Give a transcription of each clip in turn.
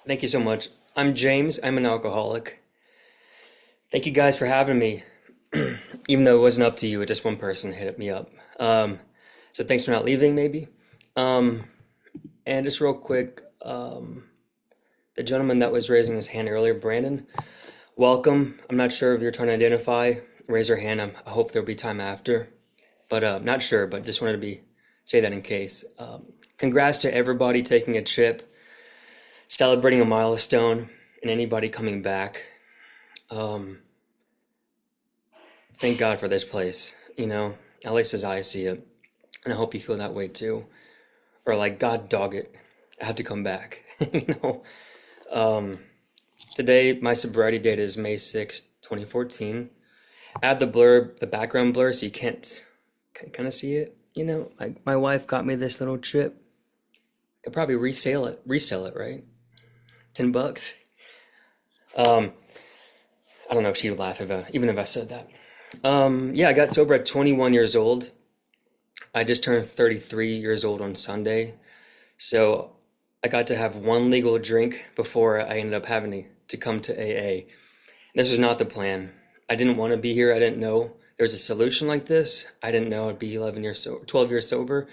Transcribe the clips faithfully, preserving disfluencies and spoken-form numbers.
Thank you so much. I'm James. I'm an alcoholic. Thank you guys for having me. Even though it wasn't up to you, just one person hit me up. Um, so thanks for not leaving, maybe. Um, and just real quick, um, the gentleman that was raising his hand earlier, Brandon, welcome. I'm not sure if you're trying to identify. Raise your hand. I'm, I hope there'll be time after, but uh, not sure. But just wanted to be say that in case. Um, congrats to everybody taking a trip, celebrating a milestone, and anybody coming back. Um, Thank God for this place, you know, at least as I see it. And I hope you feel that way too. Or like, God dog it. I have to come back. you know. Um, Today my sobriety date is May sixth, twenty fourteen. I have the blur, the background blur, so you can't kind of see it. You know, like my wife got me this little chip. Could probably resell it, resell it, right? Ten bucks. Um, I don't know if she would laugh if I, even if I said that. Um, yeah, I got sober at twenty-one years old. I just turned thirty-three years old on Sunday. So I got to have one legal drink before I ended up having to, to come to A A. This was not the plan. I didn't want to be here. I didn't know there was a solution like this. I didn't know I'd be eleven years so twelve years sober.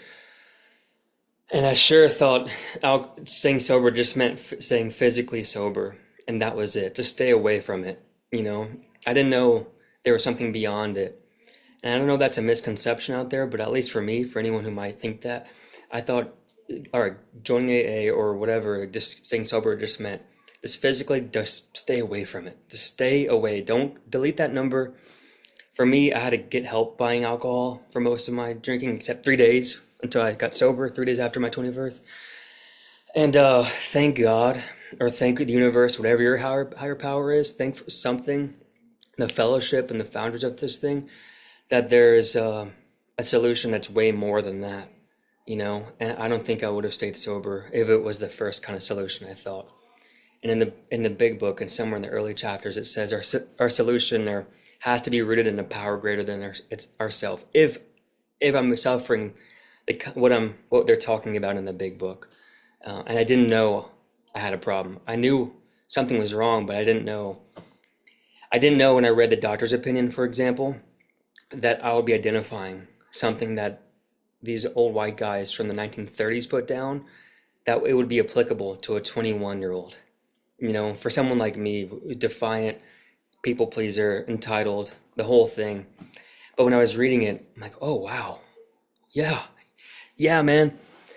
And I sure thought al- staying sober just meant f- staying physically sober. And that was it. Just stay away from it. You know, I didn't know there was something beyond it. And I don't know if that's a misconception out there, but at least for me, for anyone who might think that, I thought, all right, joining A A or whatever, just staying sober just meant just physically just stay away from it. Just stay away. Don't delete that number. For me, I had to get help buying alcohol for most of my drinking, except three days until I got sober, three days after my twenty-first. And uh, thank God, or thank the universe, whatever your higher, higher power is, thank for something, the fellowship and the founders of this thing, that there's uh, a solution that's way more than that, you know. And I don't think I would have stayed sober if it was the first kind of solution I thought. And in the in the big book and somewhere in the early chapters, it says our our solution there has to be rooted in a power greater than our, it's ourself. If if I'm suffering, the, what I'm what they're talking about in the big book, uh, and I didn't know I had a problem. I knew something was wrong, but I didn't know. I didn't know when I read the doctor's opinion, for example, that I would be identifying something that these old white guys from the nineteen thirties put down, that it would be applicable to a twenty-one year old. You know, for someone like me, defiant, people pleaser, entitled, the whole thing. But when I was reading it, I'm like, oh, wow. Yeah. Yeah, man.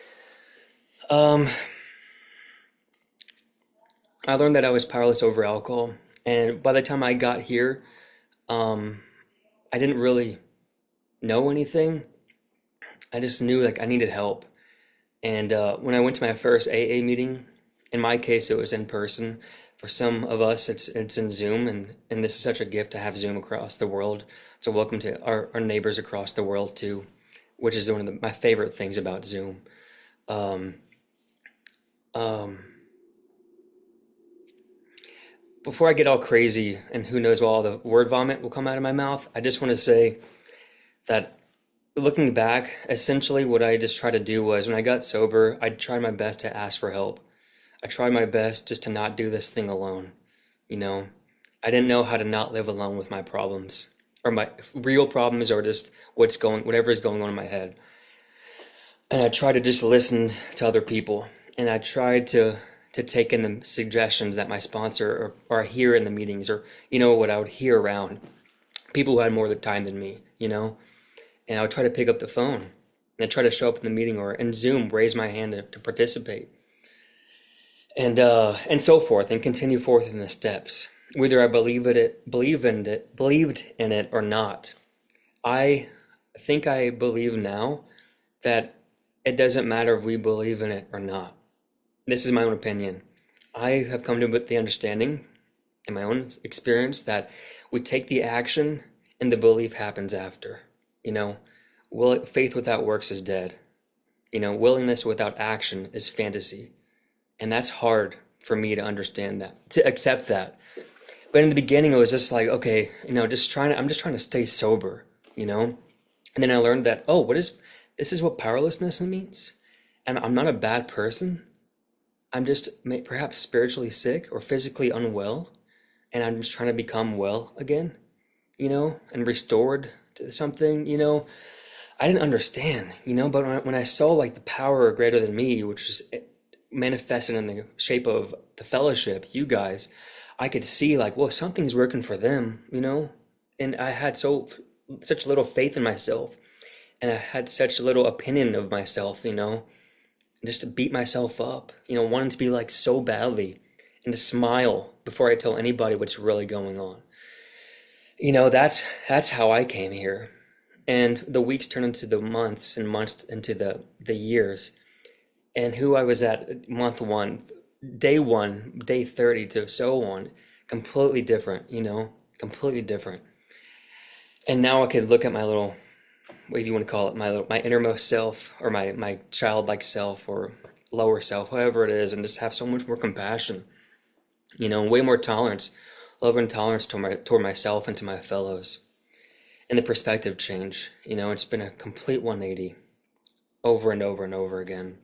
Um, I learned that I was powerless over alcohol. And by the time I got here, um, I didn't really know anything. I just knew like I needed help. And uh, when I went to my first A A meeting, in my case, it was in person. For some of us, it's it's in Zoom, and, and this is such a gift to have Zoom across the world. So welcome to our, our neighbors across the world too, which is one of the, my favorite things about Zoom. Um, um, Before I get all crazy, and who knows, all the word vomit will come out of my mouth, I just want to say that looking back, essentially what I just tried to do was when I got sober, I tried my best to ask for help. I tried my best just to not do this thing alone. You know, I didn't know how to not live alone with my problems or my real problems or just what's going, whatever is going on in my head. And I tried to just listen to other people, and I tried to to take in the suggestions that my sponsor or, or I hear in the meetings, or you know what I would hear around people who had more of the time than me. You know, and I would try to pick up the phone and I try to show up in the meeting or in Zoom, raise my hand to, to participate, and uh, and so forth, and continue forth in the steps, whether I believe it, believe in it, believed in it or not. I think I believe now that it doesn't matter if we believe in it or not. This is my own opinion. I have come to the understanding in my own experience that we take the action and the belief happens after. You know, will faith without works is dead. You know, willingness without action is fantasy. And that's hard for me to understand that, to accept that. But in the beginning, it was just like, okay, you know, just trying to, I'm just trying to stay sober, you know? And then I learned that, oh, what is, this is what powerlessness means? And I'm not a bad person. I'm just may- perhaps spiritually sick or physically unwell, and I'm just trying to become well again, you know, and restored to something, you know. I didn't understand, you know, but when I, when I saw like the power greater than me, which was manifested in the shape of the fellowship, you guys, I could see like, well, something's working for them, you know, and I had so such little faith in myself, and I had such little opinion of myself, you know, just to beat myself up, you know, wanting to be like so badly and to smile before I tell anybody what's really going on. You know, that's that's how I came here. And the weeks turned into the months and months into the the years. And who I was at month one, day one, day thirty to so on, completely different, you know, completely different. And now I could look at my little, what do you want to call it, my little, my innermost self or my my childlike self or lower self, whatever it is, and just have so much more compassion, you know, way more tolerance, love and tolerance toward my toward myself and to my fellows. And the perspective change, you know, it's been a complete one eighty over and over and over again.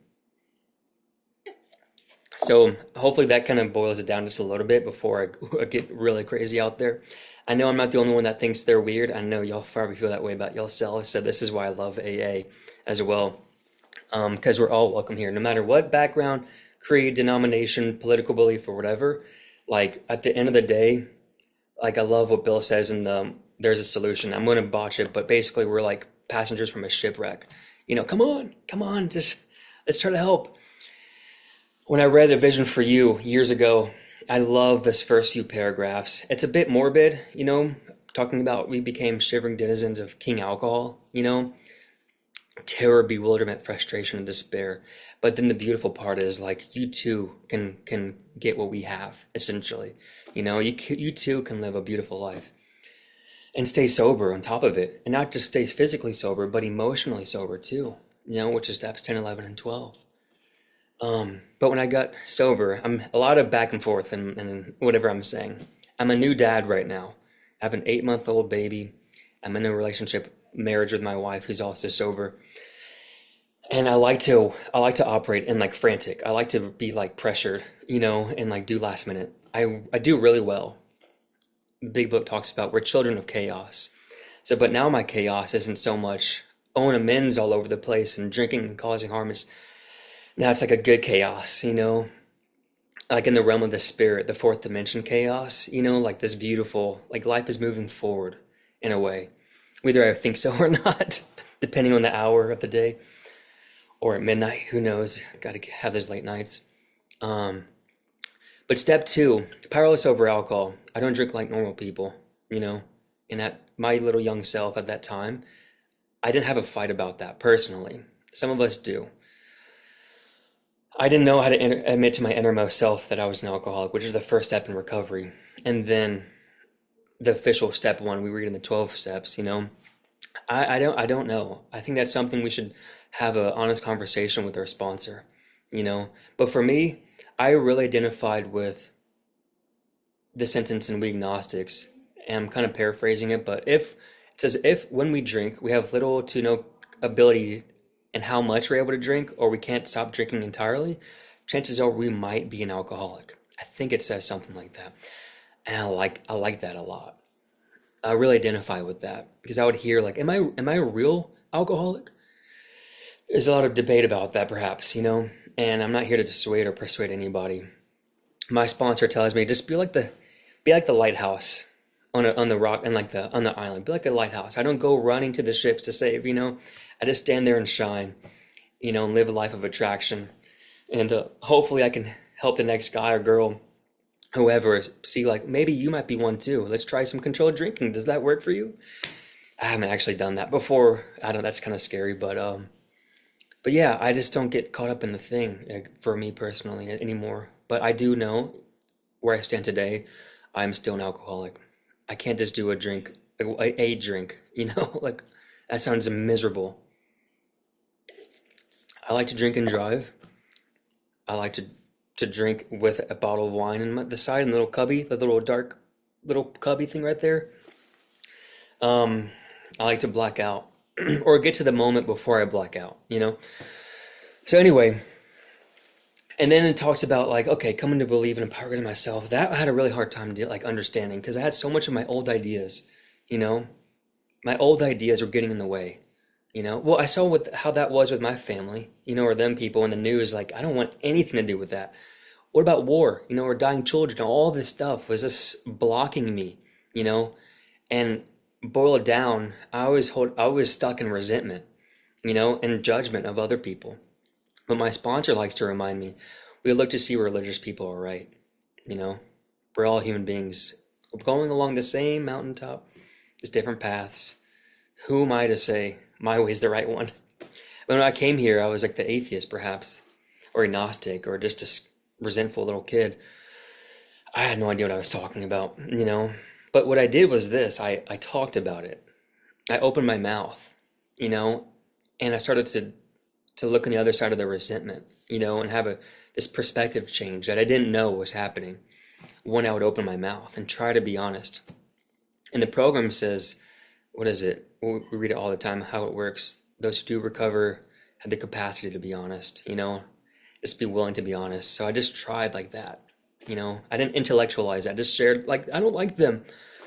So hopefully that kind of boils it down just a little bit before I get really crazy out there. I know I'm not the only one that thinks they're weird. I know y'all probably feel that way about yourselves. So this is why I love A A as well, because um, we're all welcome here, no matter what background, creed, denomination, political belief, or whatever. Like at the end of the day, like I love what Bill says in the There's a Solution. I'm going to botch it, but basically we're like passengers from a shipwreck. You know, come on, come on, just let's try to help. When I read A Vision for You years ago, I love this first few paragraphs. It's a bit morbid, you know, talking about we became shivering denizens of King Alcohol, you know, terror, bewilderment, frustration, and despair. But then the beautiful part is like you too can can get what we have, essentially. You know, you you too can live a beautiful life and stay sober on top of it, and not just stay physically sober, but emotionally sober too. You know, which is steps ten, eleven, and twelve. Um, but when I got sober, I'm a lot of back and forth and, and whatever I'm saying. I'm a new dad right now. I have an eight month old baby. I'm in a relationship marriage with my wife who's also sober. And I like to I like to operate in like frantic. I like to be like pressured, you know, and like do last minute. I I do really well. The big book talks about we're children of chaos. So but now my chaos isn't so much owning amends all over the place and drinking and causing harm. It's now it's like a good chaos, you know, like in the realm of the spirit, the fourth dimension chaos, you know, like this beautiful, like life is moving forward in a way, whether I think so or not, depending on the hour of the day or at midnight, who knows, got to have those late nights. Um, but step two, powerless over alcohol. I don't drink like normal people, you know, and at my little young self at that time, I didn't have a fight about that personally. Some of us do. I didn't know how to inter- admit to my innermost self that I was an alcoholic, which is the first step in recovery. And then the official step one, we read in the twelve steps, you know, I, I don't, I don't know. I think that's something we should have an honest conversation with our sponsor, you know, but for me, I really identified with the sentence in We Agnostics, and I'm kind of paraphrasing it, but if it says, if when we drink, we have little to no ability and how much we're able to drink, or we can't stop drinking entirely, chances are we might be an alcoholic. I think it says something like that. And I like I like that a lot. I really identify with that because I would hear like, am I am I a real alcoholic? There's a lot of debate about that perhaps, you know, and I'm not here to dissuade or persuade anybody. My sponsor tells me just be like the be like the lighthouse on a, on the rock and like the on the island. Be like a lighthouse. I don't go running to the ships to save, you know. I just stand there and shine, you know, and live a life of attraction. And uh, hopefully I can help the next guy or girl, whoever, see like, maybe you might be one too. Let's try some controlled drinking. Does that work for you? I haven't actually done that before. I don't, that's kind of scary, but, um, but yeah, I just don't get caught up in the thing like, for me personally anymore. But I do know where I stand today, I'm still an alcoholic. I can't just do a drink, a, a drink, you know, like that sounds miserable. I like to drink and drive. I like to to drink with a bottle of wine in my, the side and the little cubby, the little dark little cubby thing right there. Um, I like to black out or get to the moment before I black out, you know? So anyway, And then it talks about like, okay, coming to believe in empowering myself. That I had a really hard time to like understanding because I had so much of my old ideas, you know, my old ideas were getting in the way, you know. Well, I saw what how that was with my family, you know, or them people in the news. Like, I don't want anything to do with that. What about war, you know, or dying children? All this stuff was just blocking me, you know. And boil it down, I always hold, I was stuck in resentment, you know, and judgment of other people. But my sponsor likes to remind me, we look to see where religious people are right. You know, we're all human beings going along the same mountaintop, just different paths. Who am I to say my way is the right one? When I came here, I was like the atheist, perhaps, or agnostic, or just a resentful little kid. I had no idea what I was talking about, you know. But what I did was this, I, I talked about it. I opened my mouth, you know, and I started to to look on the other side of the resentment, you know, and have a this perspective change that I didn't know was happening when I would open my mouth and try to be honest. And the program says, what is it? We read it all the time, how it works. Those who do recover have the capacity to be honest, you know, just be willing to be honest. So I just tried like that, you know. I didn't intellectualize it. I just shared, like, I don't like them.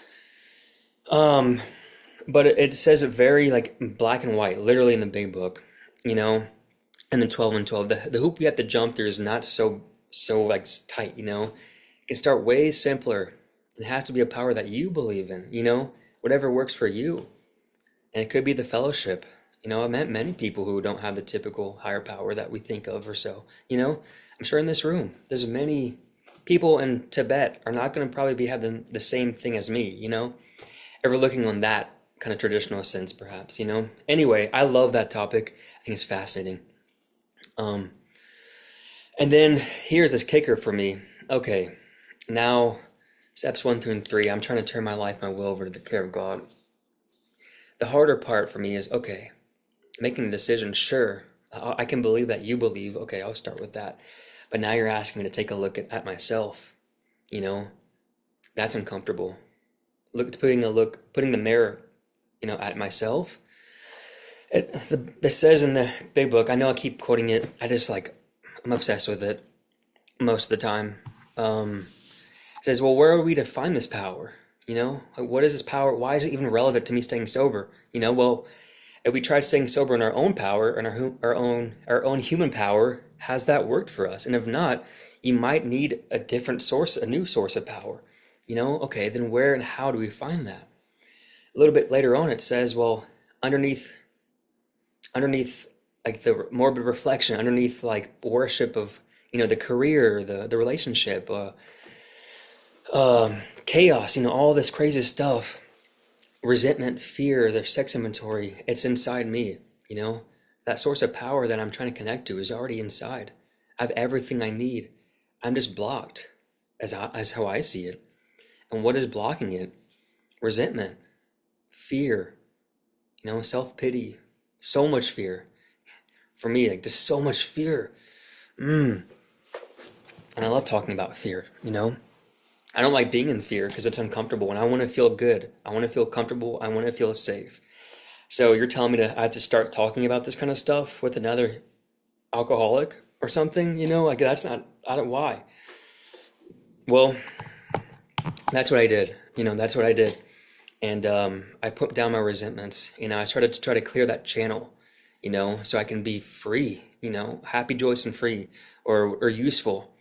Um, but it, it says it very, like, black and white, literally in the big book, you know. And then twelve and twelve, the, the hoop you have to jump through is not so, so like tight, you know. It can start way simpler. It has to be a power that you believe in, you know, whatever works for you. And it could be the fellowship. You know, I've met many people who don't have the typical higher power that we think of or so, you know. I'm sure in this room, there's many people in Tibet are not going to probably be having the same thing as me, you know. Ever looking on that kind of traditional sense, perhaps, you know. Anyway, I love that topic. I think it's fascinating. Um, and then here's this kicker for me. Okay, now steps one through and three, I'm trying to turn my life, my will over to the care of God. The harder part for me is, okay, making a decision. Sure, I can believe that you believe. Okay, I'll start with that. But now you're asking me to take a look at, at myself. You know, that's uncomfortable. Look, putting a look, putting the mirror, you know, at myself. It, the, it says in the big book, I know I keep quoting it, I just like, I'm obsessed with it most of the time. Um, it says, well, where are we to find this power? You know, like, what is this power? Why is it even relevant to me staying sober? You know, well, if we try staying sober in our own power and our, our own, our own human power, has that worked for us? And if not, you might need a different source, a new source of power. You know, okay, then where and how do we find that? A little bit later on, it says, well, underneath underneath like the morbid reflection, underneath like worship of, you know, the career, the the relationship, uh, um, chaos, you know, all this crazy stuff, resentment, fear, the sex inventory, it's inside me, you know. That source of power that I'm trying to connect to is already inside. I have everything I need. I'm just blocked, as I, as how I see it. And what is blocking it? Resentment, fear, you know, self-pity. So much fear for me, like just so much fear. Mm. And I love talking about fear, you know. I don't like being in fear because it's uncomfortable and I want to feel good. I want to feel comfortable. I want to feel safe. So you're telling me to I have to start talking about this kind of stuff with another alcoholic or something, you know, like that's not, I don't, why? Well, that's what I did. You know, that's what I did. And um, I put down my resentments, you know, I started to try to clear that channel, you know, so I can be free, you know, happy, joyous, and free, or, or useful.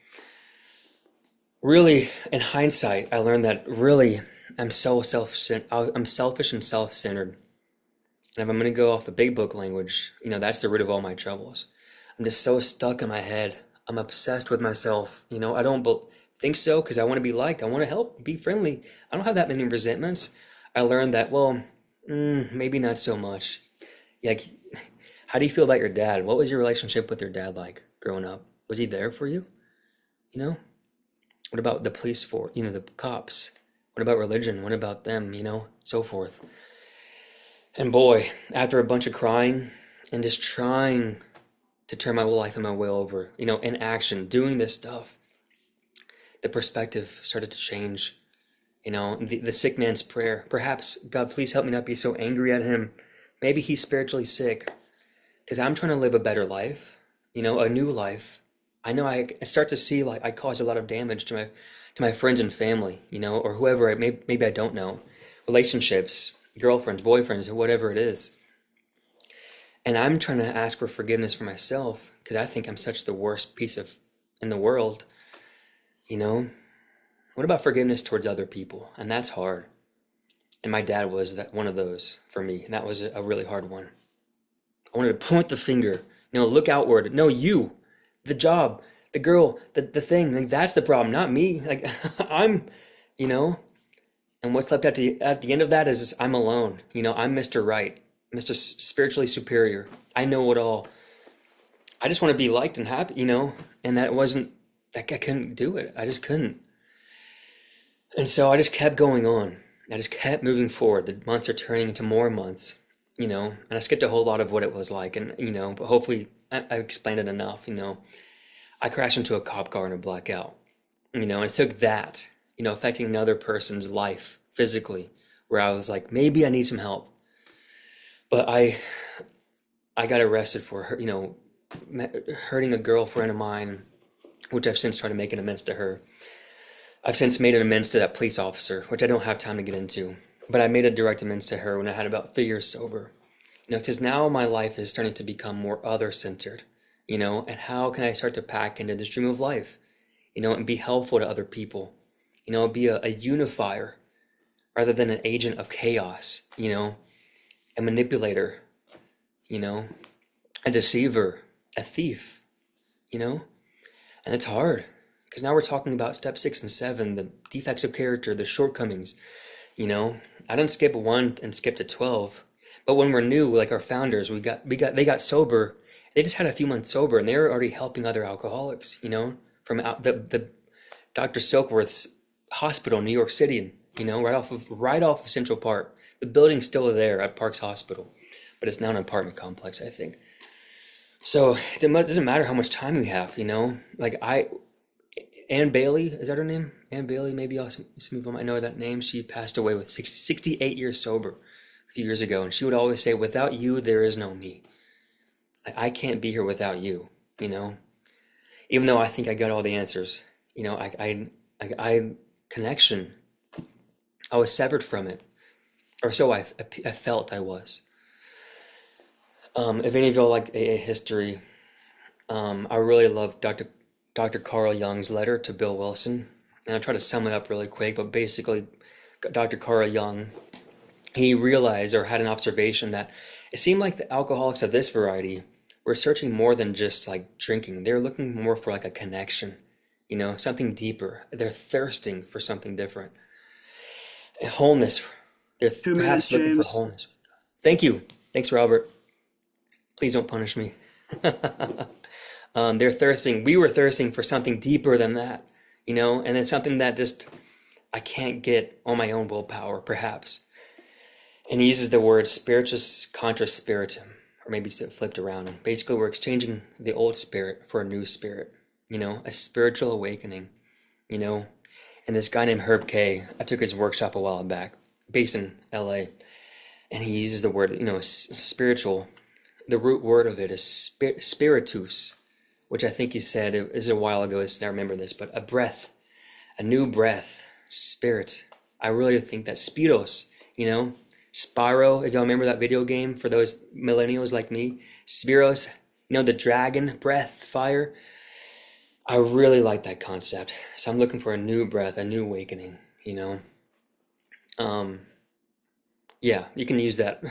Really, in hindsight, I learned that really I'm so self, I'm selfish and self-centered. And if I'm going to go off the big book language, you know, that's the root of all my troubles. I'm just so stuck in my head. I'm obsessed with myself. You know, I don't think so because I want to be liked. I want to help, be friendly. I don't have that many resentments. I learned that, well, mm, maybe not so much. Like, how do you feel about your dad? What was your relationship with your dad like growing up? Was he there for you? You know? What about the police force, you know, the cops? What about religion? What about them, you know? So forth. And boy, after a bunch of crying and just trying to turn my life and my will over, you know, in action, doing this stuff, the perspective started to change. You know, the, the sick man's prayer. Perhaps, God, please help me not be so angry at him. Maybe he's spiritually sick because I'm trying to live a better life, you know, a new life. I know I, I start to see like I cause a lot of damage to my to my friends and family, you know, or whoever I may, maybe I don't know, relationships, girlfriends, boyfriends, or whatever it is. And I'm trying to ask for forgiveness for myself because I think I'm such the worst piece of in the world, you know. What about forgiveness towards other people? And that's hard. And my dad was that one of those for me, and that was a, a really hard one. I wanted to point the finger, you know, look outward. No, you, the job, the girl, the, the thing. Like that's the problem, not me. Like I'm, you know, and what's left at the at the end of that is I'm alone. You know, I'm mister Right, mister Spiritually Superior. I know it all. I just want to be liked and happy, you know, and that wasn't like I couldn't do it. I just couldn't. And so I just kept going on. I just kept moving forward. The months are turning into more months, you know, and I skipped a whole lot of what it was like. And, you know, but hopefully I, I explained it enough, you know. I crashed into a cop car in a blackout, you know, and it took that, you know, affecting another person's life physically, where I was like, maybe I need some help. But I, I got arrested for, you know, hurting a girlfriend of mine, which I've since tried to make an amends to her. I've since made an amends to that police officer, which I don't have time to get into. But I made a direct amends to her when I had about three years sober. You know, because now my life is starting to become more other-centered, you know, and how can I start to pack into this dream of life, you know, and be helpful to other people, you know, be a, a unifier rather than an agent of chaos, you know, a manipulator, you know, a deceiver, a thief, you know, and it's hard. Because now we're talking about step six and seven, the defects of character, the shortcomings. You know, I didn't skip one and skip to twelve. But when we're new, like our founders, we got we got they got sober. They just had a few months sober, and they were already helping other alcoholics. You know, from out the the Doctor Silkworth's hospital in New York City. You know, right off of right off of Central Park. The building's still there at Parks Hospital, but it's now an apartment complex, I think. So it doesn't matter how much time we have. You know, like I. Ann Bailey, is that her name? Ann Bailey, maybe I'll, some of them might know that name. She passed away with sixty-eight years sober a few years ago. And she would always say, without you, there is no me. I, I can't be here without you, you know? Even though I think I got all the answers, you know, I, I, I, I connection, I was severed from it. Or so I, I felt I was. Um, if any of y'all like A A history, um, I really love Doctor Doctor Carl Jung's letter to Bill Wilson. And I'll try to sum it up really quick, but basically Doctor Carl Jung, he realized or had an observation that it seemed like the alcoholics of this variety were searching more than just like drinking. They were looking more for like a connection, you know, something deeper. They're thirsting for something different. And wholeness. They're Two perhaps minutes, looking for James. wholeness. Thank you. Thanks, Robert. Please don't punish me. Um, they're thirsting. We were thirsting for something deeper than that, you know, and it's something that just I can't get on my own willpower, perhaps. And he uses the word spiritus contra spiritum, or maybe it's flipped around. And basically, we're exchanging the old spirit for a new spirit, you know, a spiritual awakening, you know. And this guy named Herb K, I took his workshop a while back, based in L A, and he uses the word, you know, spiritual. The root word of it is spir- spiritus, which I think he said, it is a while ago, I remember this, but a breath, a new breath, spirit. I really think that Spiros, you know, Spyro, if y'all remember that video game for those millennials like me, Spiros, you know, the dragon breath, fire. I really like that concept. So I'm looking for a new breath, a new awakening, you know. Um, yeah, you can use that.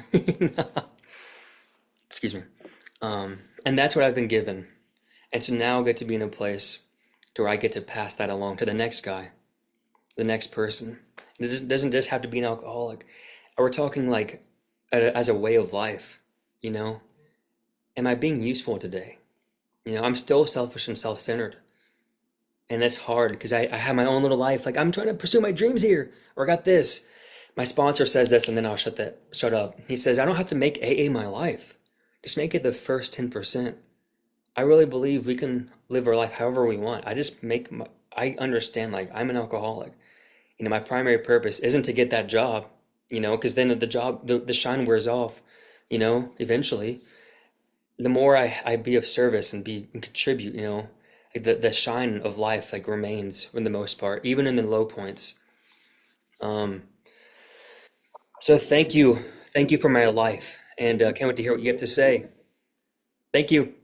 Excuse me. Um, and that's what I've been given. And so now I get to be in a place to where I get to pass that along to the next guy, the next person. And it doesn't just have to be an alcoholic. We're talking like a, as a way of life, you know? Am I being useful today? You know, I'm still selfish and self-centered. And that's hard because I, I have my own little life. Like I'm trying to pursue my dreams here, or I got this. My sponsor says this and then I'll shut that, shut up. He says, I don't have to make A A my life. Just make it the first ten percent. I really believe we can live our life however we want. I just make my, I understand like I'm an alcoholic. You know, my primary purpose isn't to get that job, you know, because then the job, the, the shine wears off, you know, eventually. The more I, I be of service and be and contribute, you know, like the, the shine of life like remains for the most part, even in the low points. Um, so thank you. Thank you for my life. And uh, can't wait to hear what you have to say. Thank you.